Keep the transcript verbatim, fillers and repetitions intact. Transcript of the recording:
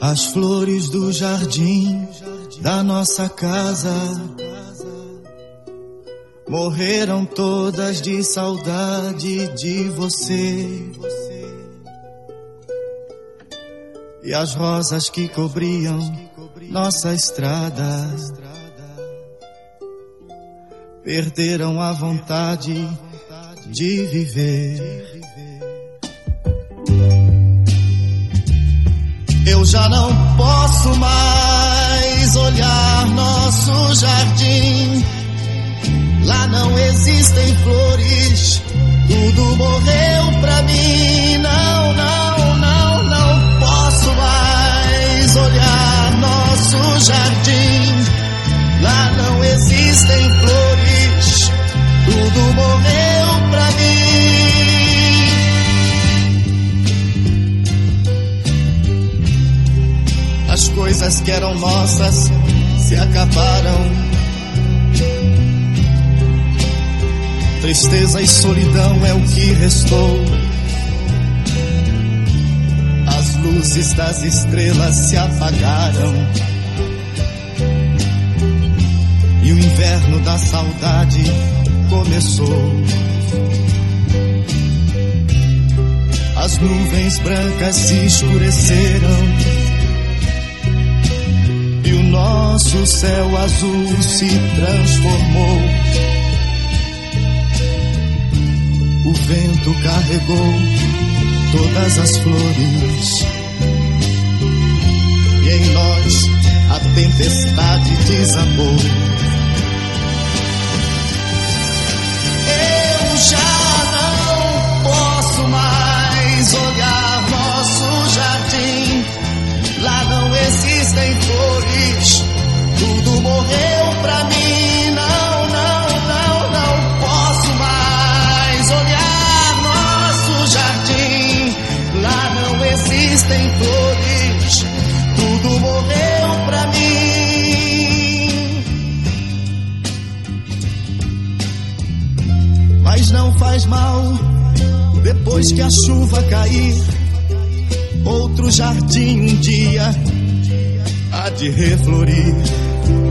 As flores do jardim da nossa casa morreram todas de saudade de você. E as rosas que cobriam nossa estrada perderam a vontade de viver. Eu já não posso mais olhar nosso jardim. Lá não existem flores, tudo morreu pra mim. Não, não, não, não posso mais olhar nosso jardim. Lá não existem flores, tudo morreu pra mim. As coisas que eram nossas se acabaram. Tristeza e solidão é o que restou. As luzes das estrelas se apagaram. E o inverno da saudade começou. As nuvens brancas se escureceram. E o nosso céu azul se transformou. O vento carregou todas as flores. E em nós a tempestade desabou. Eu já não posso mais olhar nosso jardim. Lá não existem flores, tudo morreu pra mim. Não, não, não, não posso mais olhar nosso jardim. Lá não existem flores, tudo morreu pra mim. Mas não faz mal, depois que a chuva cair, outro jardim um dia há de reflorir.